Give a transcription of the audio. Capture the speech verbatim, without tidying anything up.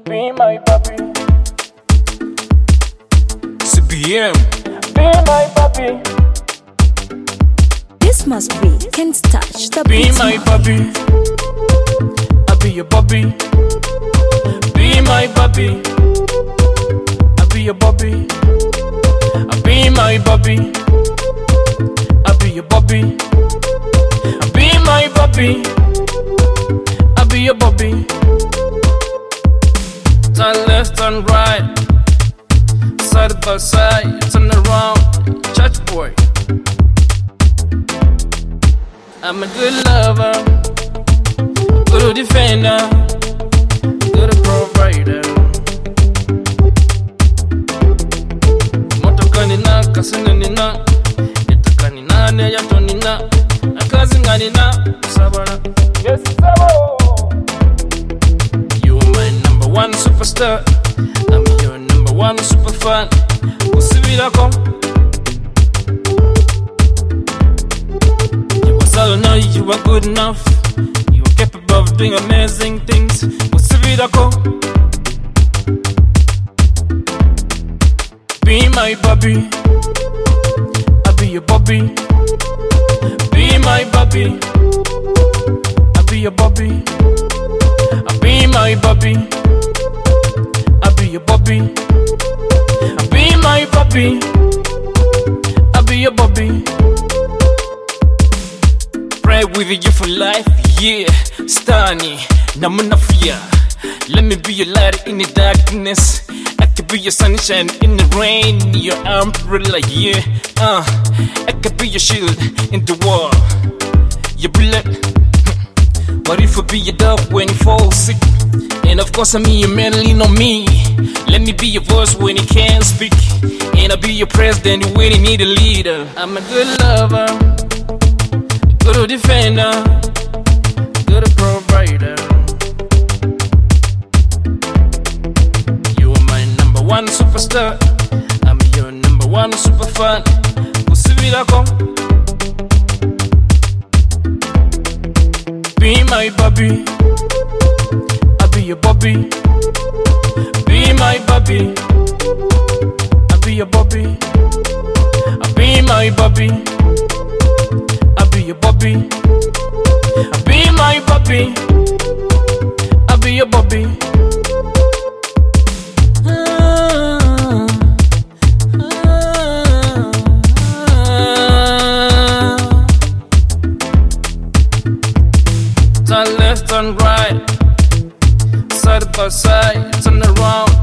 Be my puppy. C B M. Be my puppy. This must be Ken's touch. The Be beat my mark. puppy. I'll be your puppy. Be my puppy. I'll be your puppy. I'll be my puppy. I'll be your puppy. I'll be my puppy. I'll be your puppy. Turn left, turn right, side by side, turn around, church boy. I'm a good lover, good defender, good provider. Moto kanina, kasina nina, ita kanina, neya tonina, akazi nganina, sabana. Yes, sabo. You are my number one superstar. I'm your number one super fan. Usibirako. You was all know you are good enough. You are capable of doing amazing things. Usibirako. Be my puppy. I'll be your puppy. Be my puppy. I'll be your puppy. I'll be my puppy. I'll be your puppy. I'll be my puppy. I'll be your puppy. Pray with you for life, yeah. Stani, namunafia. Let me be your light in the darkness. I could be your sunshine in the rain, your umbrella, yeah. Uh, I could be your shield in the war, your bullet. What if I be your dog when you fall sick? And of course I mean your man lean on me. Let me be your voice when you can't speak. And I'll be your president when you need a leader. I'm a good lover, good defender, good provider. You are my number one superstar. I'm your number one super fan. Usibirako. Be my puppy. I'll be your puppy. Be my puppy. I'll be your puppy. I'll be my puppy. I'll be your puppy. I'll be my puppy. I'll be your puppy. Turn left, turn right, side by side, turn around,